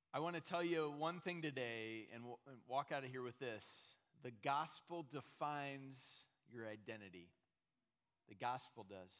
I want to tell you one thing today and walk out of here with this. The gospel defines your identity. The gospel does.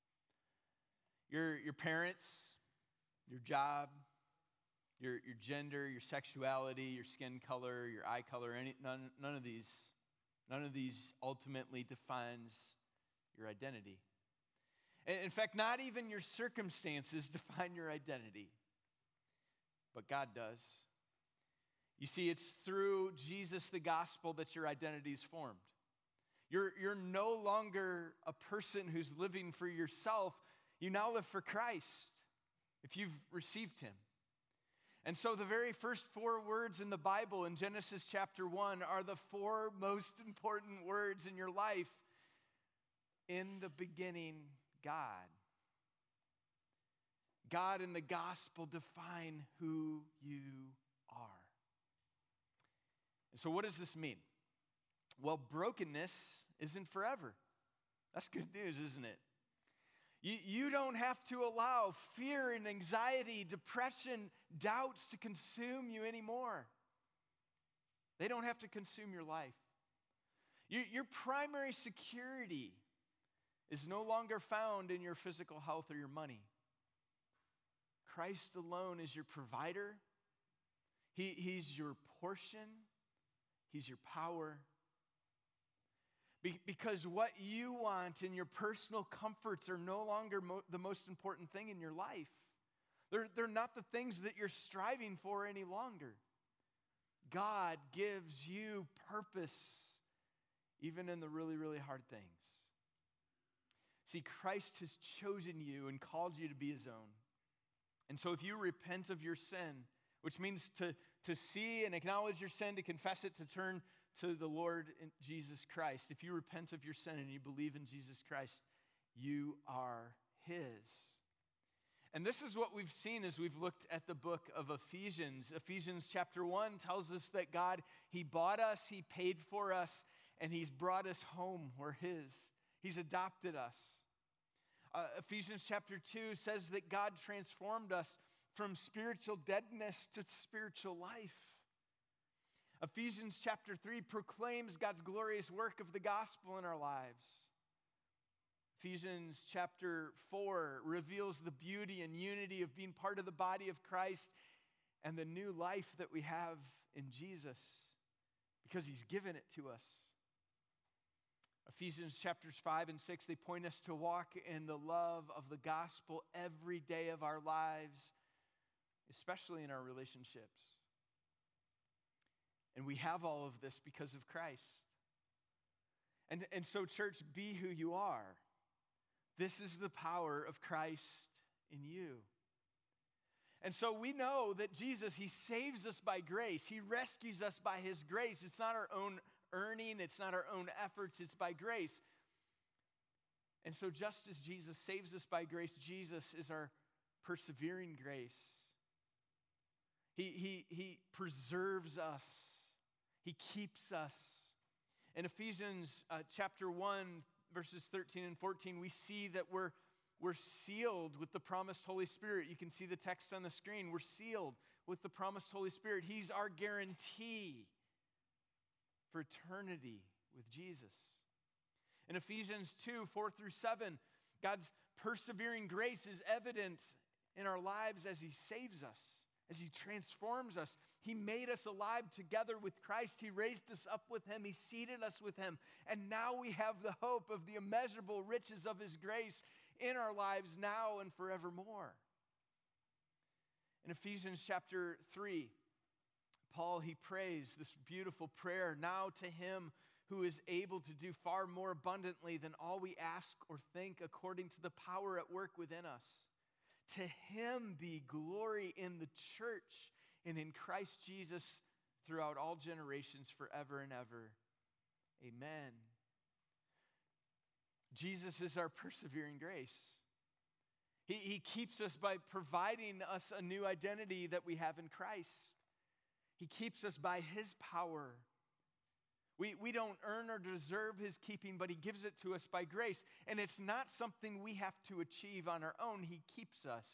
Your parents, your job, your gender, your sexuality, your skin color, your eye color, none of these ultimately defines your identity. In fact, not even your circumstances define your identity. But God does. You see, it's through Jesus, the gospel, that your identity is formed. You're no longer a person who's living for yourself. You now live for Christ if you've received him. And so the very first 4 words in the Bible in Genesis chapter 1 are the 4 most important words in your life. In the beginning, God. God and the gospel define who you are. And so what does this mean? Well, brokenness isn't forever. That's good news, isn't it? You don't have to allow fear and anxiety, depression, doubts to consume you anymore. They don't have to consume your life. Your primary security is no longer found in your physical health or your money. Christ alone is your provider. He's your portion. He's your power. Because what you want and your personal comforts are no longer the most important thing in your life. They're not the things that you're striving for any longer. God gives you purpose even in the really, really hard things. See, Christ has chosen you and called you to be his own. And so if you repent of your sin, which means to see and acknowledge your sin, to confess it, to turn to the Lord Jesus Christ. If you repent of your sin and you believe in Jesus Christ, you are his. And this is what we've seen as we've looked at the book of Ephesians. Ephesians chapter 1 tells us that God, he bought us, he paid for us, and he's brought us home. We're his. He's adopted us. Ephesians chapter 2 says that God transformed us from spiritual deadness to spiritual life. Ephesians chapter 3 proclaims God's glorious work of the gospel in our lives. Ephesians chapter 4 reveals the beauty and unity of being part of the body of Christ and the new life that we have in Jesus because he's given it to us. Ephesians chapters 5 and 6, they point us to walk in the love of the gospel every day of our lives, especially in our relationships. And we have all of this because of Christ. And so, church, be who you are. This is the power of Christ in you. And so we know that Jesus, he saves us by grace. He rescues us by his grace. It's not our own earning. It's not our own efforts. It's by grace. And so just as Jesus saves us by grace, Jesus is our persevering grace. He preserves us. He keeps us. In Ephesians chapter 1, verses 13 and 14, we see that we're sealed with the promised Holy Spirit. You can see the text on the screen. We're sealed with the promised Holy Spirit. He's our guarantee for eternity with Jesus. In Ephesians 2, 4 through 7, God's persevering grace is evident in our lives as he saves us, as he transforms us. He made us alive together with Christ. He raised us up with him. He seated us with him. And now we have the hope of the immeasurable riches of his grace in our lives now and forevermore. In Ephesians chapter 3, Paul, he prays this beautiful prayer, now to him who is able to do far more abundantly than all we ask or think according to the power at work within us. To him be glory in the church and in Christ Jesus throughout all generations forever and ever. Amen. Jesus is our persevering grace. He keeps us by providing us a new identity that we have in Christ. He keeps us by his power. We don't earn or deserve his keeping, but he gives it to us by grace. And it's not something we have to achieve on our own. He keeps us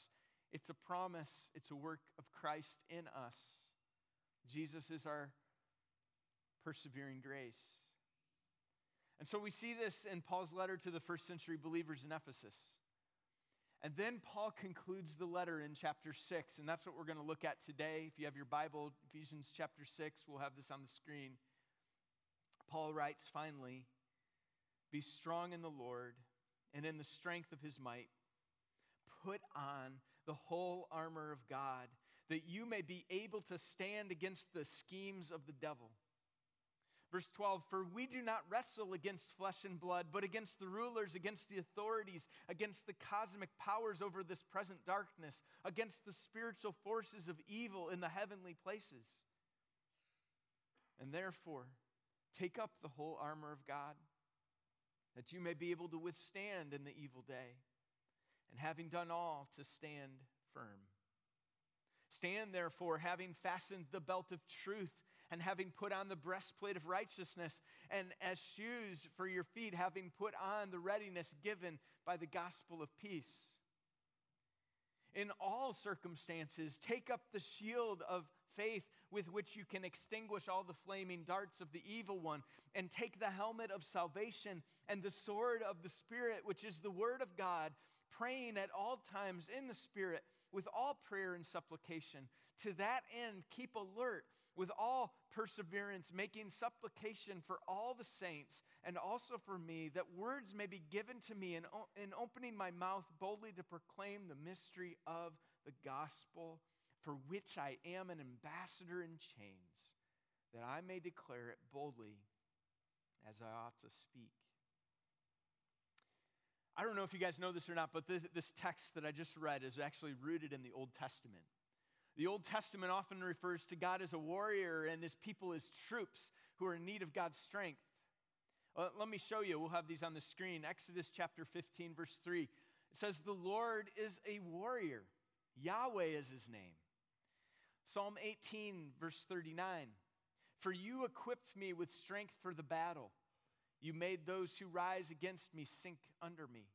It's a promise. It's a work of Christ in us. Jesus is our persevering grace. And so we see this in Paul's letter to the first century believers in Ephesus. And then Paul concludes the letter in chapter 6, and that's what we're going to look at today. If you have your Bible, Ephesians chapter 6, we'll have this on the screen. Paul writes, finally, be strong in the Lord and in the strength of his might. Put on the whole armor of God, that you may be able to stand against the schemes of the devil. Verse 12, for we do not wrestle against flesh and blood, but against the rulers, against the authorities, against the cosmic powers over this present darkness, against the spiritual forces of evil in the heavenly places. And therefore, take up the whole armor of God, that you may be able to withstand in the evil day, and having done all, to stand firm. Stand therefore, having fastened the belt of truth, and having put on the breastplate of righteousness, and as shoes for your feet, having put on the readiness given by the gospel of peace. In all circumstances, take up the shield of faith with which you can extinguish all the flaming darts of the evil one, and take the helmet of salvation and the sword of the Spirit, which is the word of God, praying at all times in the Spirit with all prayer and supplication. To that end, keep alert with all perseverance, making supplication for all the saints and also for me, that words may be given to me in opening my mouth boldly to proclaim the mystery of the gospel, for which I am an ambassador in chains, that I may declare it boldly as I ought to speak. I don't know if you guys know this or not, but this text that I just read is actually rooted in the Old Testament. The Old Testament often refers to God as a warrior and his people as troops who are in need of God's strength. Let me show you. We'll have these on the screen. Exodus chapter 15, verse 3. It says, the Lord is a warrior. Yahweh is his name. Psalm 18, verse 39. For you equipped me with strength for the battle. You made those who rise against me sink under me.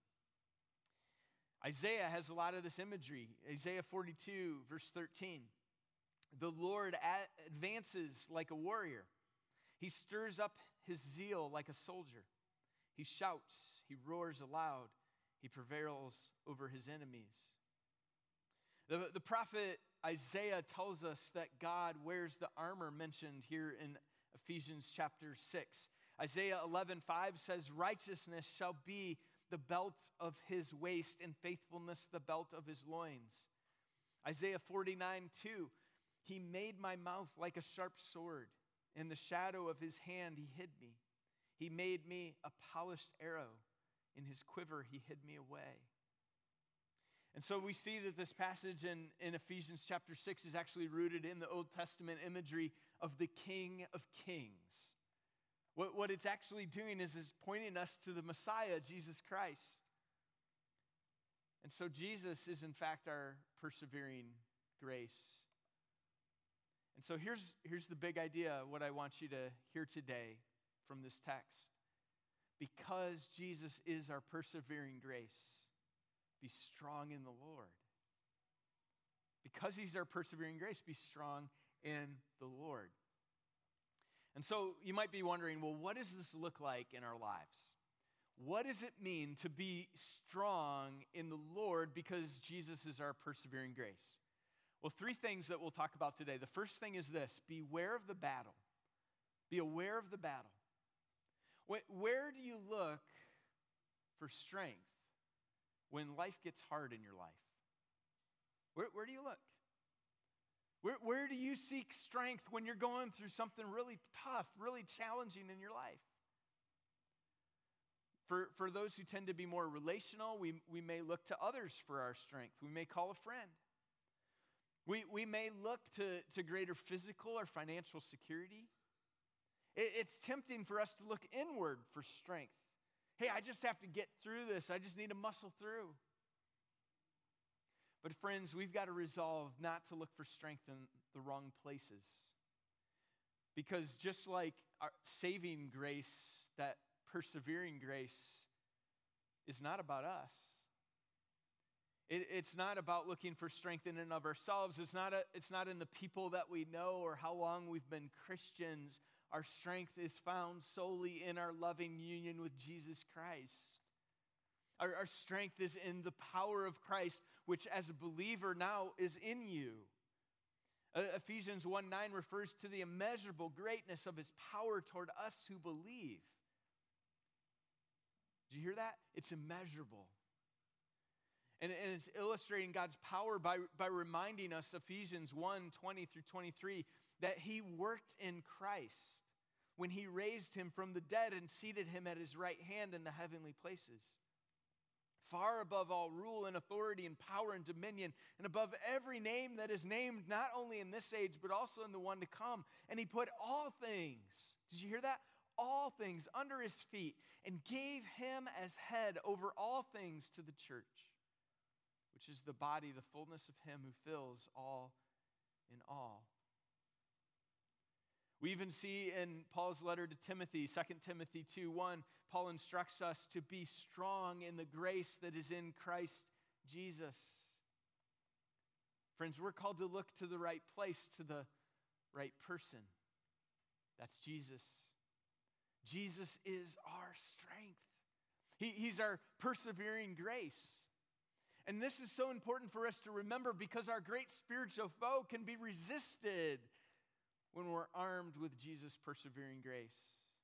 Isaiah has a lot of this imagery. Isaiah 42, verse 13. The Lord advances like a warrior. He stirs up his zeal like a soldier. He shouts, he roars aloud. He prevails over his enemies. The prophet Isaiah tells us that God wears the armor mentioned here in Ephesians chapter 6. Isaiah 11:5 says, righteousness shall be the belt of his waist, and faithfulness the belt of his loins. Isaiah 49:2, he made my mouth like a sharp sword. In the shadow of his hand he hid me. He made me a polished arrow. In his quiver he hid me away. And so we see that this passage in Ephesians chapter 6 is actually rooted in the Old Testament imagery of the King of Kings. What it's actually doing is pointing us to the Messiah, Jesus Christ. And so Jesus is in fact our persevering grace. And so here's the big idea, what I want you to hear today from this text. Because Jesus is our persevering grace, be strong in the Lord. Because he's our persevering grace, be strong in the Lord. And so you might be wondering, well, what does this look like in our lives? What does it mean to be strong in the Lord because Jesus is our persevering grace? Well, three things that we'll talk about today. The first thing is this: beware of the battle. Be aware of the battle. Where do you look for strength when life gets hard in your life? Where do you look? Where do you seek strength when you're going through something really tough, really challenging in your life? For those who tend to be more relational, we may look to others for our strength. We may call a friend. We may look to greater physical or financial security. It's tempting for us to look inward for strength. Hey, I just have to get through this. I just need to muscle through. But friends, we've got to resolve not to look for strength in the wrong places. Because just like our saving grace, that persevering grace is not about us. It's not about looking for strength in and of ourselves. It's not in the people that we know or how long we've been Christians. Our strength is found solely in our loving union with Jesus Christ. Our strength is in the power of Christ, which as a believer now is in you. Ephesians 1:9 refers to the immeasurable greatness of his power toward us who believe. Did you hear that? It's immeasurable. And it's illustrating God's power by reminding us, Ephesians 1:20 through 23, that he worked in Christ when he raised him from the dead and seated him at his right hand in the heavenly places, far above all rule and authority and power and dominion, and above every name that is named, not only in this age, but also in the one to come. And he put all things, did you hear that? All things under his feet, and gave him as head over all things to the church, which is the body, the fullness of him who fills all in all. We even see in Paul's letter to Timothy, 2 Timothy 2:1, Paul instructs us to be strong in the grace that is in Christ Jesus. Friends, we're called to look to the right place, to the right person. That's Jesus. Jesus is our strength. He's our persevering grace. And this is so important for us to remember because our great spiritual foe can be resisted when we're armed with Jesus' persevering grace.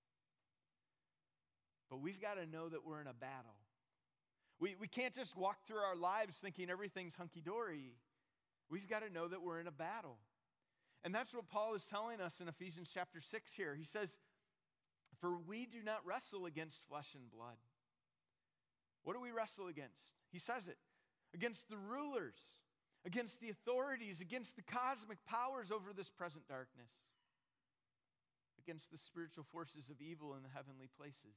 But we've got to know that we're in a battle. We can't just walk through our lives thinking everything's hunky-dory. We've got to know that we're in a battle. And that's what Paul is telling us in Ephesians chapter 6 here. He says, "For we do not wrestle against flesh and blood." What do we wrestle against? He says it. Against the rulers, against the authorities, against the cosmic powers over this present darkness, against the spiritual forces of evil in the heavenly places.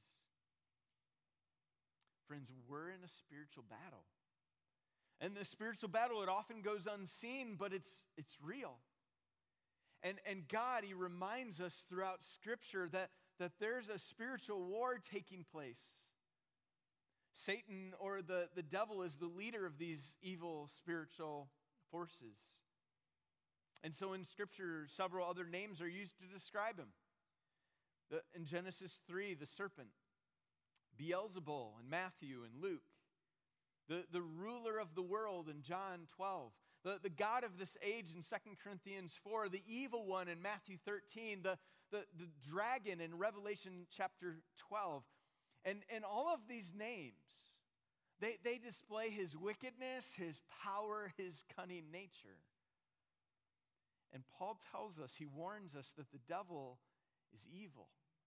Friends, we're in a spiritual battle. And the spiritual battle, it often goes unseen, but it's real. And God, he reminds us throughout Scripture that there's a spiritual war taking place. Satan, or the devil, is the leader of these evil spiritual forces. And so in Scripture, several other names are used to describe him. In Genesis 3, the serpent, Beelzebul in Matthew and Luke, the ruler of the world in John 12, the God of this age in 2 Corinthians 4, the evil one in Matthew 13, the dragon in Revelation chapter 12. And all of these names, they display his wickedness, his power, his cunning nature. And Paul tells us, he warns us that the devil is evil.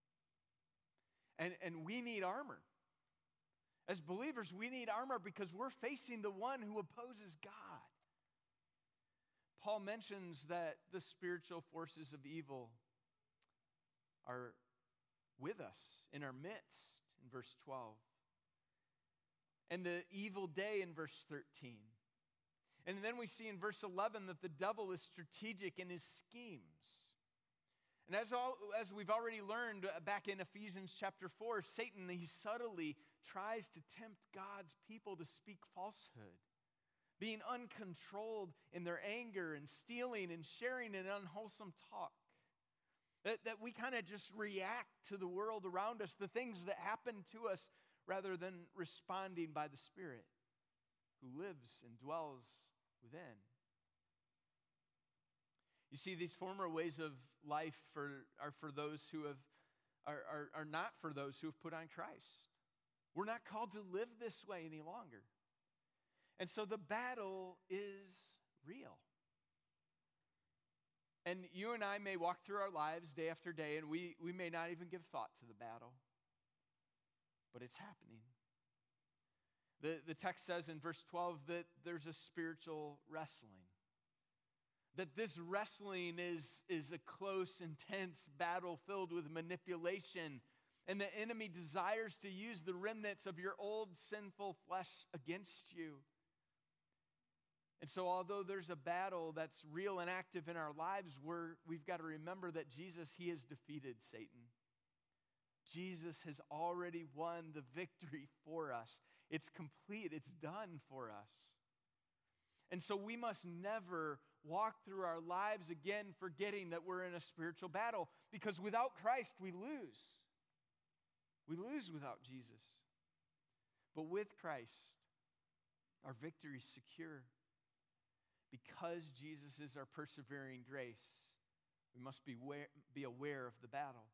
And we need armor. As believers, we need armor because we're facing the one who opposes God. Paul mentions that the spiritual forces of evil are with us, in our midst, in verse 12. And the evil day in verse 13. And then we see in verse 11 that the devil is strategic in his schemes. And as we've already learned back in Ephesians chapter 4, Satan, he subtly tries to tempt God's people to speak falsehood, being uncontrolled in their anger and stealing and sharing an unwholesome talk. That we kind of just react to the world around us, the things that happen to us, rather than responding by the Spirit who lives and dwells within. You see, these former ways of life are for those who are not for those who have put on Christ. We're not called to live this way any longer. And so the battle is real. And you and I may walk through our lives day after day, and we may not even give thought to the battle. But it's happening. The text says in verse 12 that there's a spiritual wrestling. That this wrestling is a close, intense battle filled with manipulation. And the enemy desires to use the remnants of your old sinful flesh against you. And so although there's a battle that's real and active in our lives, we've got to remember that Jesus, he has defeated Satan. Jesus has already won the victory for us. It's complete. It's done for us. And so we must never walk through our lives again forgetting that we're in a spiritual battle, because without Christ, we lose. We lose without Jesus. But with Christ, our victory is secure. Because Jesus is our persevering grace, we must be aware of the battle.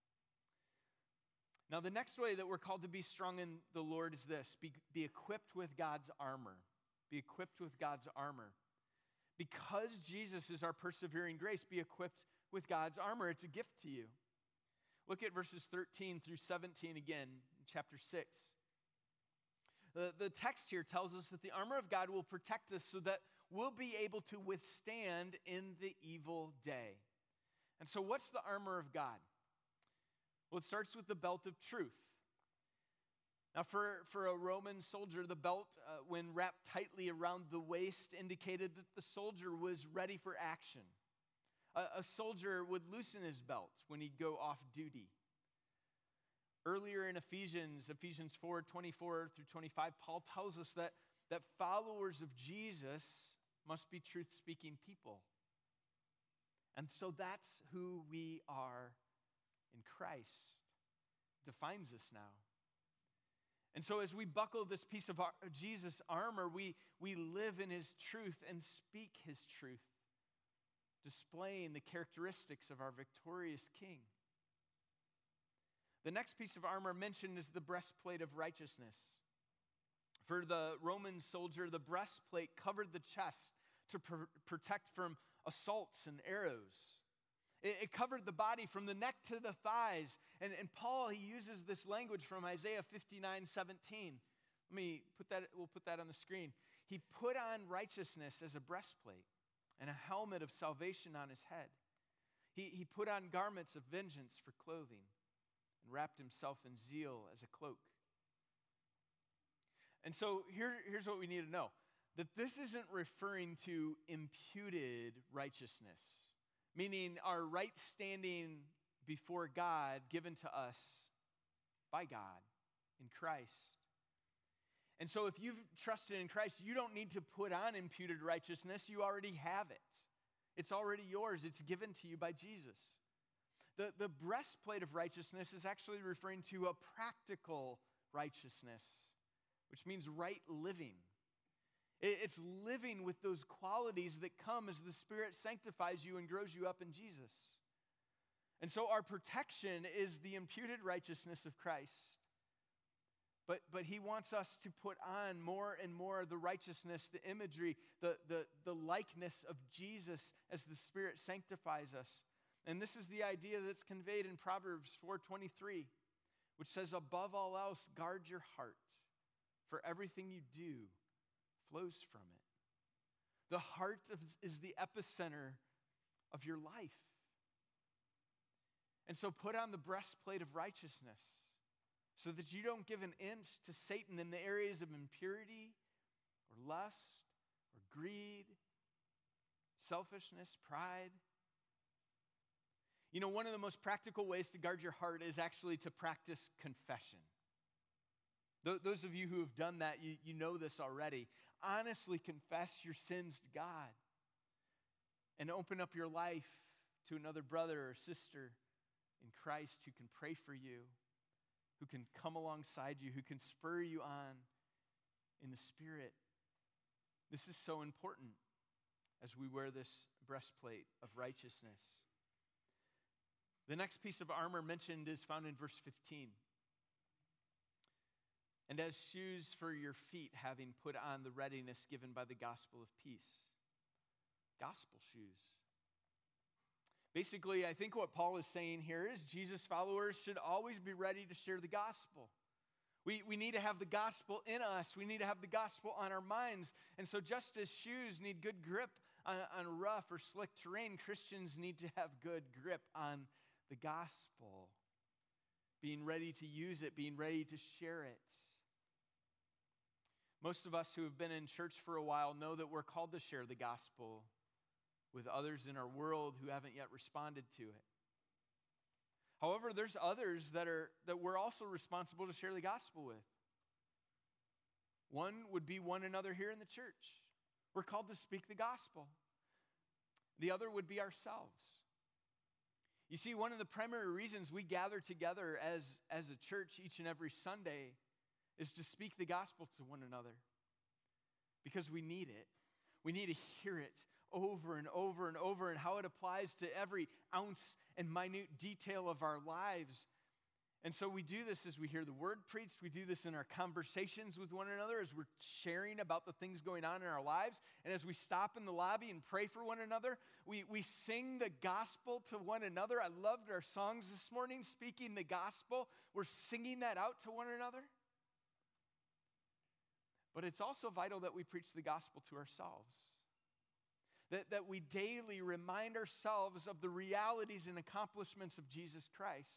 Now, the next way that we're called to be strong in the Lord is this: be equipped with God's armor. Be equipped with God's armor. Because Jesus is our persevering grace, be equipped with God's armor. It's a gift to you. Look at verses 13 through 17 again, in chapter 6. The text here tells us that the armor of God will protect us so that we'll be able to withstand in the evil day. And so what's the armor of God? Well, it starts with the belt of truth. Now, for a Roman soldier, the belt, when wrapped tightly around the waist, indicated that the soldier was ready for action. A soldier would loosen his belt when he'd go off duty. Earlier in Ephesians 4:24 through 25, Paul tells us that followers of Jesus must be truth-speaking people. And so that's who we are in Christ. It defines us now. And so as we buckle this piece of Jesus' armor, we live in his truth and speak his truth, displaying the characteristics of our victorious King. The next piece of armor mentioned is the breastplate of righteousness. For the Roman soldier, the breastplate covered the chest to protect from assaults and arrows. It covered the body from the neck to the thighs. And Paul, he uses this language from Isaiah 59:17. We'll put that on the screen. He put on righteousness as a breastplate and a helmet of salvation on his head. He put on garments of vengeance for clothing and wrapped himself in zeal as a cloak. And so here's what we need to know. That this isn't referring to imputed righteousness, meaning our right standing before God given to us by God in Christ. And so if you've trusted in Christ, you don't need to put on imputed righteousness. You already have it. It's already yours. It's given to you by Jesus. The breastplate of righteousness is actually referring to a practical righteousness, which means right living. It's living with those qualities that come as the Spirit sanctifies you and grows you up in Jesus. And so our protection is the imputed righteousness of Christ. But he wants us to put on more and more the righteousness, the imagery, the likeness of Jesus as the Spirit sanctifies us. And this is the idea that's conveyed in Proverbs 4:23, which says, above all else, guard your heart, for everything you do flows from it. The heart is the epicenter of your life. And so put on the breastplate of righteousness so that you don't give an inch to Satan in the areas of impurity or lust or greed, selfishness, pride. You know, one of the most practical ways to guard your heart is actually to practice confession. Those of you who have done that, you know this already. Honestly confess your sins to God and open up your life to another brother or sister in Christ who can pray for you, who can come alongside you, who can spur you on in the Spirit. This is so important as we wear this breastplate of righteousness. The next piece of armor mentioned is found in verse 15. And as shoes for your feet, having put on the readiness given by the gospel of peace. Gospel shoes. Basically, I think what Paul is saying here is Jesus followers should always be ready to share the gospel. We need to have the gospel in us. We need to have the gospel on our minds. And so just as shoes need good grip on rough or slick terrain, Christians need to have good grip on the gospel. Being ready to use it, being ready to share it. Most of us who have been in church for a while know that we're called to share the gospel with others in our world who haven't yet responded to it. However, there's others that we're also responsible to share the gospel with. One would be one another here in the church. We're called to speak the gospel. The other would be ourselves. You see, one of the primary reasons we gather together as a church each and every Sunday is to speak the gospel to one another. Because we need it. We need to hear it over and over and over, and how it applies to every ounce and minute detail of our lives. And so we do this as we hear the word preached. We do this in our conversations with one another as we're sharing about the things going on in our lives. And as we stop in the lobby and pray for one another, we sing the gospel to one another. I loved our songs this morning, speaking the gospel. We're singing that out to one another. But it's also vital that we preach the gospel to ourselves. That we daily remind ourselves of the realities and accomplishments of Jesus Christ.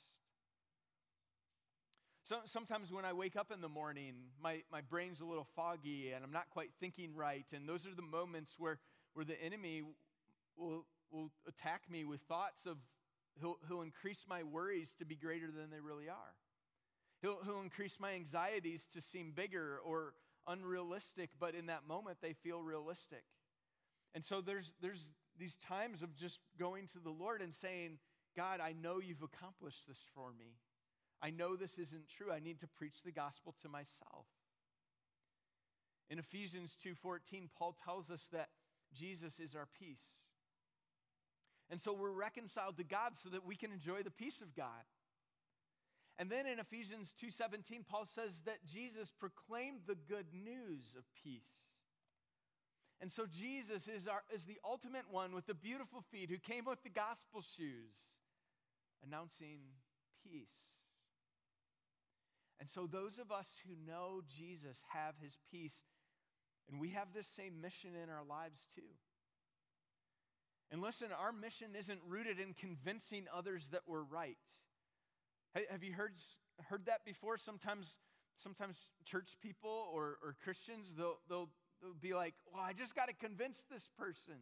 So sometimes when I wake up in the morning, my brain's a little foggy and I'm not quite thinking right. And those are the moments where the enemy will attack me with thoughts of, he'll increase my worries to be greater than they really are. He'll increase my anxieties to seem bigger or unrealistic, but in that moment they feel realistic. And so there's these times of just going to the Lord and saying, God, I know you've accomplished this for me. I know this isn't true. I need to preach the gospel to myself. In Ephesians 2:14, Paul tells us that Jesus is our peace. And so we're reconciled to God so that we can enjoy the peace of God. And then in Ephesians 2:17, Paul says that Jesus proclaimed the good news of peace. And so Jesus is the ultimate one with the beautiful feet who came with the gospel shoes, announcing peace. And so those of us who know Jesus have his peace, and we have this same mission in our lives too. And listen, our mission isn't rooted in convincing others that we're right. Have you heard that before? Sometimes church people or Christians, they'll be like, well, I just got to convince this person.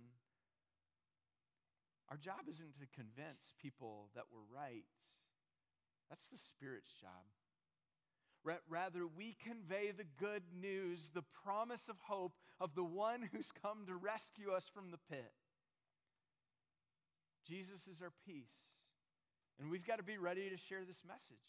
Our job isn't to convince people that we're right. That's the Spirit's job. Rather, we convey the good news, the promise of hope of the one who's come to rescue us from the pit. Jesus is our peace, and we've got to be ready to share this message.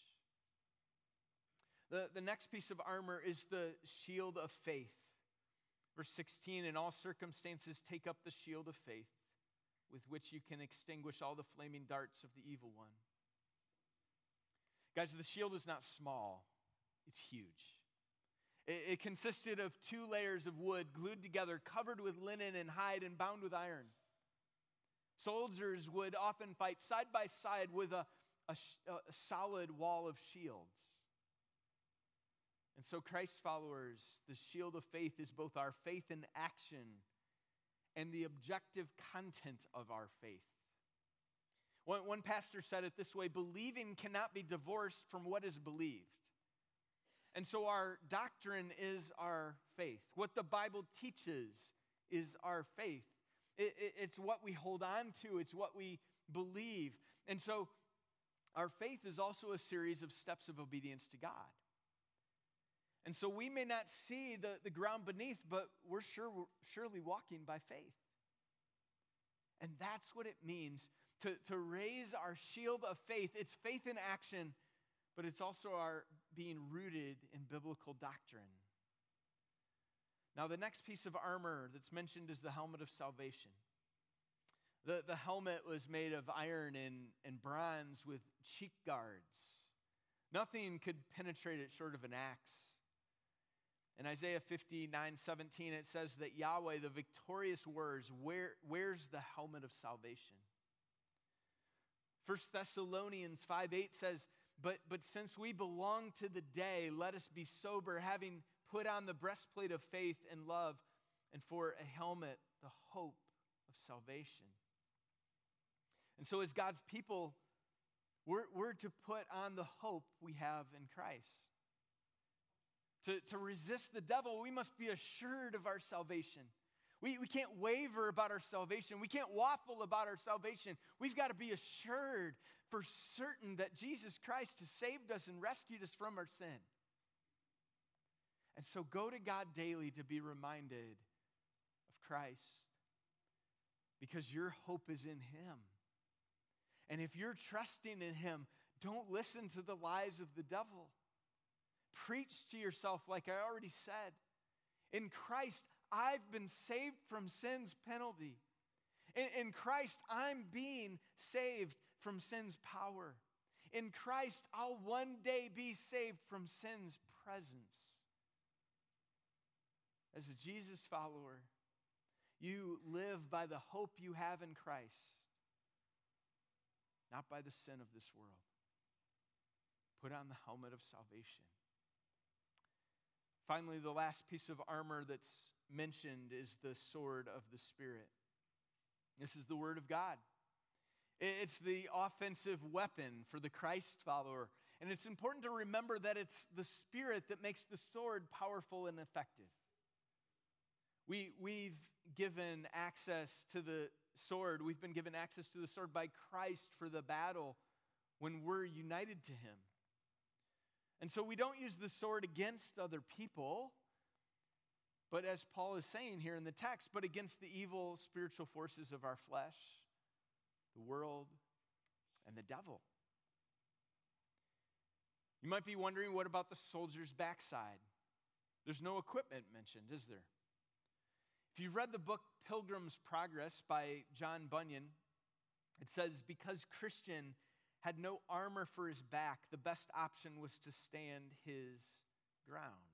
The next piece of armor is the shield of faith. Verse 16, in all circumstances, take up the shield of faith, with which you can extinguish all the flaming darts of the evil one. Guys, the shield is not small. It's huge. It consisted of 2 layers of wood glued together, covered with linen and hide, and bound with iron. Soldiers would often fight side by side with a solid wall of shields. And so Christ followers, the shield of faith is both our faith in action and the objective content of our faith. One pastor said it this way: believing cannot be divorced from what is believed. And so our doctrine is our faith. What the Bible teaches is our faith. It's what we hold on to. It's what we believe. And so our faith is also a series of steps of obedience to God. And so we may not see the ground beneath, but we're surely walking by faith. And that's what it means to raise our shield of faith. It's faith in action, but it's also our being rooted in biblical doctrine. Now, the next piece of armor that's mentioned is the helmet of salvation. The helmet was made of iron and bronze with cheek guards. Nothing could penetrate it short of an axe. In Isaiah 59:17, it says that Yahweh, the victorious wears the helmet of salvation. 1 Thessalonians 5:8 says, But since we belong to the day, let us be sober, having put on the breastplate of faith and love, and for a helmet, the hope of salvation. And so as God's people, we're to put on the hope we have in Christ. To resist the devil, we must be assured of our salvation. We can't waver about our salvation. We can't waffle about our salvation. We've got to be assured for certain that Jesus Christ has saved us and rescued us from our sin. And so go to God daily to be reminded of Christ because your hope is in Him. And if you're trusting in Him, don't listen to the lies of the devil. Preach to yourself, like I already said. In Christ, I've been saved from sin's penalty. In Christ, I'm being saved from sin's power. In Christ, I'll one day be saved from sin's presence. As a Jesus follower, you live by the hope you have in Christ, not by the sin of this world. Put on the helmet of salvation. Finally, the last piece of armor that's mentioned is the sword of the Spirit. This is the Word of God. It's the offensive weapon for the Christ follower. And it's important to remember that it's the Spirit that makes the sword powerful and effective. We've given access to the sword. We've been given access to the sword by Christ for the battle when we're united to Him. And so we don't use the sword against other people, but as Paul is saying here in the text, but against the evil spiritual forces of our flesh, the world, and the devil. You might be wondering, what about the soldier's backside? There's no equipment mentioned, is there? If you've read the book Pilgrim's Progress by John Bunyan, it says, because Christian had no armor for his back, the best option was to stand his ground.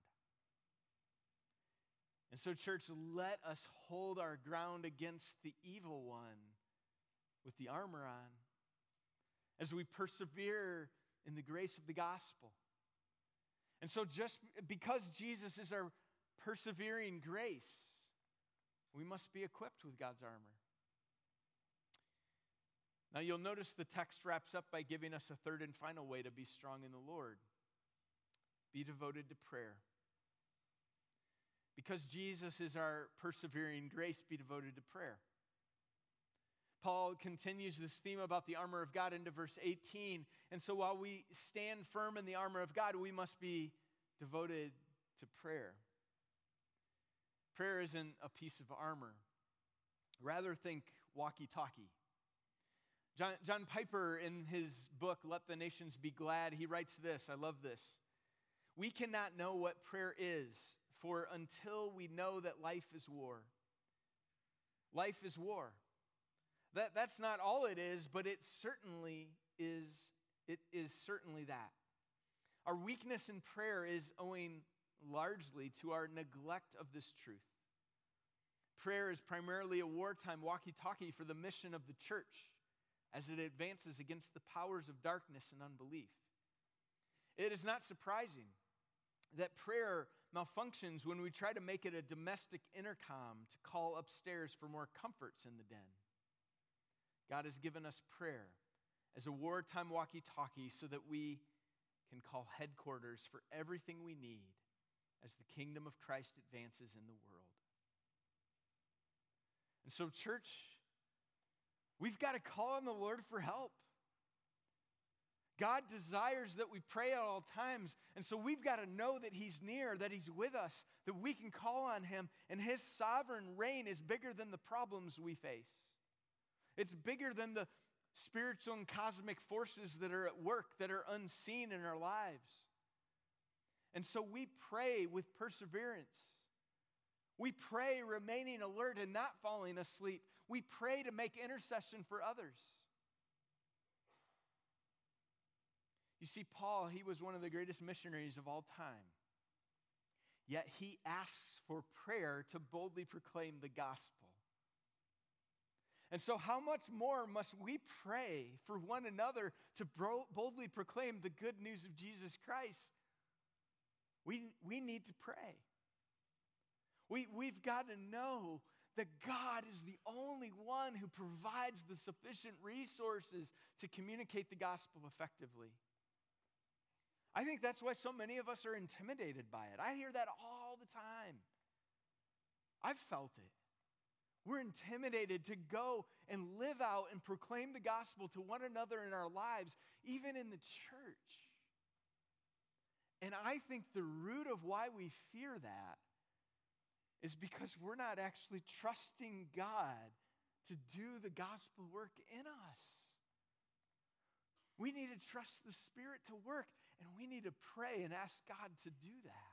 And so, church, let us hold our ground against the evil one with the armor on as we persevere in the grace of the gospel. And so just because Jesus is our persevering grace, we must be equipped with God's armor. Now you'll notice the text wraps up by giving us a third and final way to be strong in the Lord. Be devoted to prayer. Because Jesus is our persevering grace, be devoted to prayer. Paul continues this theme about the armor of God into verse 18. And so while we stand firm in the armor of God, we must be devoted to prayer. Prayer isn't a piece of armor. Rather, think walkie-talkie. John Piper, in his book, Let the Nations Be Glad, he writes this. I love this. We cannot know what prayer is, for until we know that life is war. Life is war. That's not all it is, but it certainly is. It is certainly that. Our weakness in prayer is owing largely to our neglect of this truth. Prayer is primarily a wartime walkie-talkie for the mission of the church as it advances against the powers of darkness and unbelief. It is not surprising that prayer malfunctions when we try to make it a domestic intercom to call upstairs for more comforts in the den. God has given us prayer as a wartime walkie-talkie so that we can call headquarters for everything we need as the kingdom of Christ advances in the world. And so, church, we've got to call on the Lord for help. God desires that we pray at all times, and so we've got to know that He's near, that He's with us, that we can call on Him, and His sovereign reign is bigger than the problems we face. It's bigger than the spiritual and cosmic forces that are at work, that are unseen in our lives. And so we pray with perseverance. We pray remaining alert and not falling asleep. We pray to make intercession for others. You see, Paul, he was one of the greatest missionaries of all time. Yet he asks for prayer to boldly proclaim the gospel. And so how much more must we pray for one another to boldly proclaim the good news of Jesus Christ? We need to pray. We've got to know that God is the only one who provides the sufficient resources to communicate the gospel effectively. I think that's why so many of us are intimidated by it. I hear that all the time. I've felt it. We're intimidated to go and live out and proclaim the gospel to one another in our lives, even in the church. And I think the root of why we fear that is because we're not actually trusting God to do the gospel work in us. We need to trust the Spirit to work, and we need to pray and ask God to do that.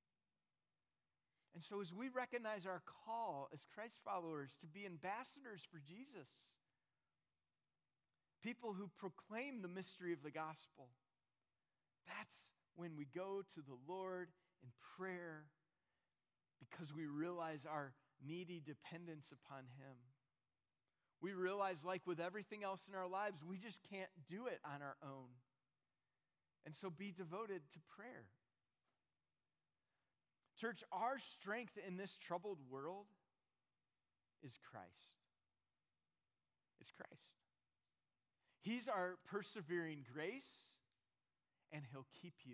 And so as we recognize our call as Christ followers to be ambassadors for Jesus, people who proclaim the mystery of the gospel, that's when we go to the Lord in prayer because we realize our needy dependence upon Him. We realize, like with everything else in our lives, we just can't do it on our own. And so be devoted to prayer. Church, our strength in this troubled world is Christ. It's Christ. He's our persevering grace, and He'll keep you.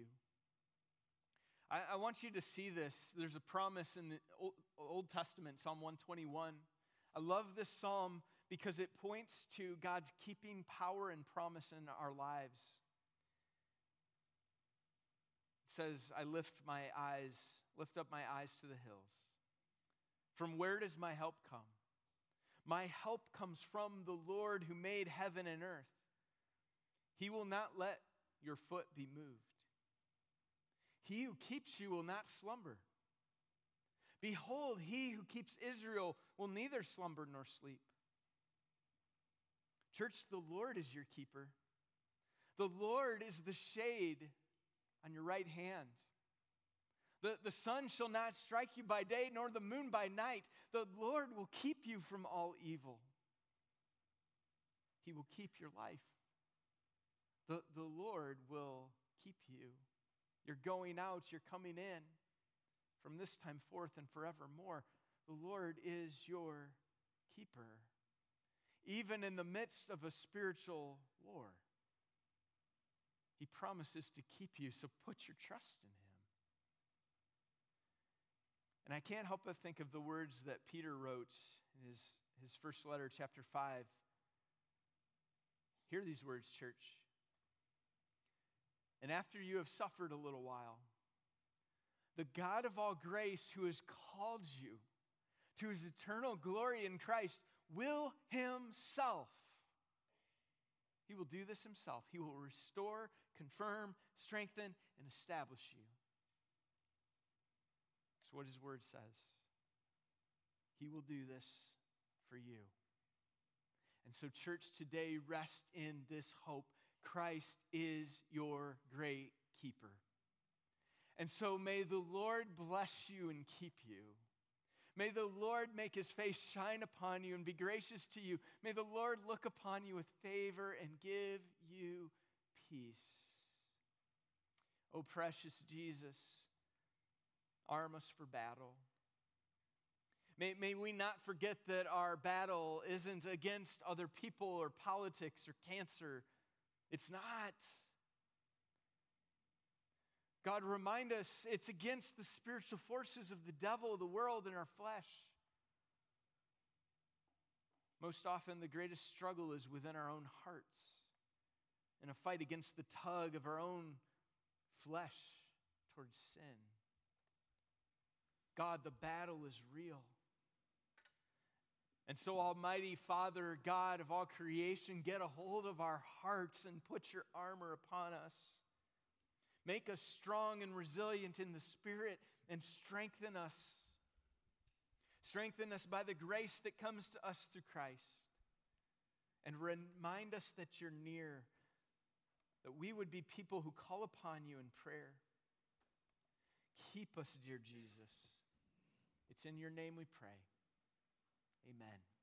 I want you to see this. There's a promise in the Old Testament, Psalm 121. I love this psalm because it points to God's keeping power and promise in our lives. It says, I lift up my eyes to the hills. From where does my help come? My help comes from the Lord who made heaven and earth. He will not let your foot be moved. He who keeps you will not slumber. Behold, He who keeps Israel will neither slumber nor sleep. Church, the Lord is your keeper. The Lord is the shade on your right hand. The sun shall not strike you by day, nor the moon by night. The Lord will keep you from all evil. He will keep your life. The Lord will keep you. You're going out, you're coming in. From this time forth and forevermore, the Lord is your keeper. Even in the midst of a spiritual war, He promises to keep you, so put your trust in Him. And I can't help but think of the words that Peter wrote in his first letter, chapter 5. Hear these words, church. And after you have suffered a little while, the God of all grace, who has called you to His eternal glory in Christ, will Himself, He will do this Himself. He will restore, confirm, strengthen, and establish you. That's what His word says. He will do this for you. And so, church, today rest in this hope. Christ is your great keeper. And so may the Lord bless you and keep you. May the Lord make His face shine upon you and be gracious to you. May the Lord look upon you with favor and give you peace. Oh, precious Jesus, arm us for battle. May we not forget that our battle isn't against other people or politics or cancer. It's not. God, remind us it's against the spiritual forces of the devil, the world, and our flesh. Most often, the greatest struggle is within our own hearts, in a fight against the tug of our own flesh towards sin. God, the battle is real. And so, Almighty Father, God of all creation, get a hold of our hearts and put your armor upon us. Make us strong and resilient in the Spirit and strengthen us. Strengthen us by the grace that comes to us through Christ. And remind us that you're near, that we would be people who call upon you in prayer. Keep us, dear Jesus. It's in your name we pray. Amen.